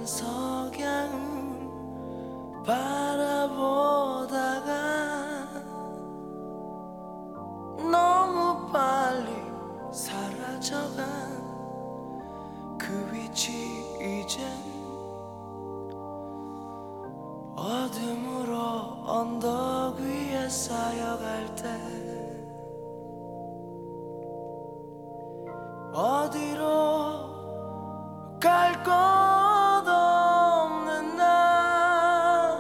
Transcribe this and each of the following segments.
석양을 바라보다가 너무 빨리 사라져간 그 위치 이젠 어둠으로 언덕 위에 쌓여갈 때 어디로 갈 것 없는 나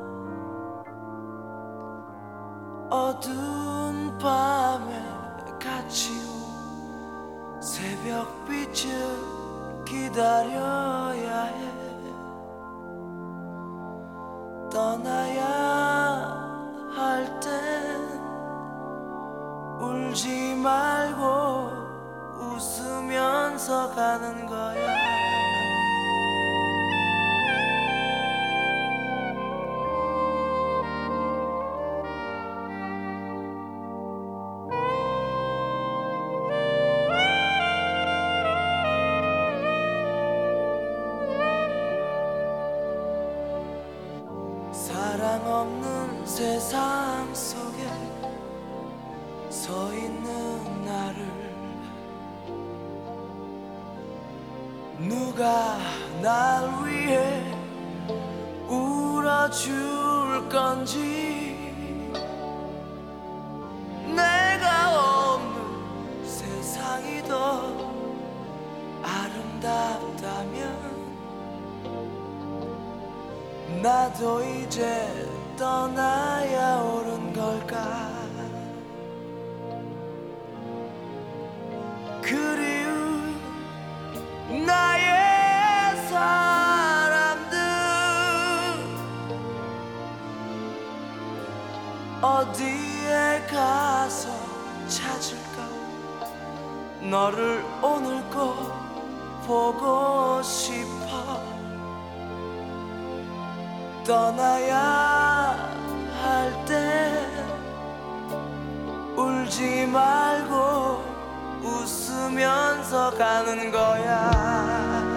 어두운 밤에 갇히고 새벽빛을 기다려야 해 떠나야 할 땐 울지 말고 웃으면서 가는 거야 사랑 없는 세상 속에 서 있는 나를 누가 날 위해 울어줄 건지 내가 없는 세상이 더 아름답다면 나도 이제 떠나야 옳은 걸까 그리운 나의 사람들 어디에 가서 찾을까 너를 오늘 꼭 보고 싶어 떠나야 할 때 울지 말고 웃으면서 가는 거야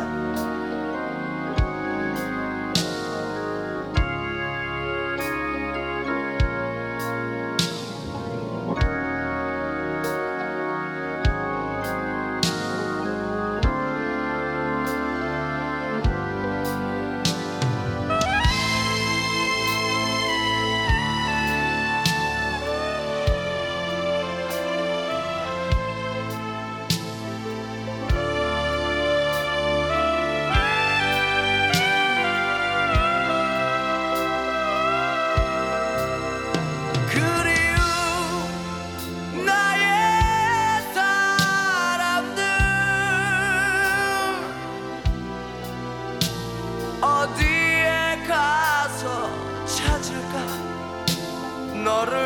어디에 가서 찾을까 너를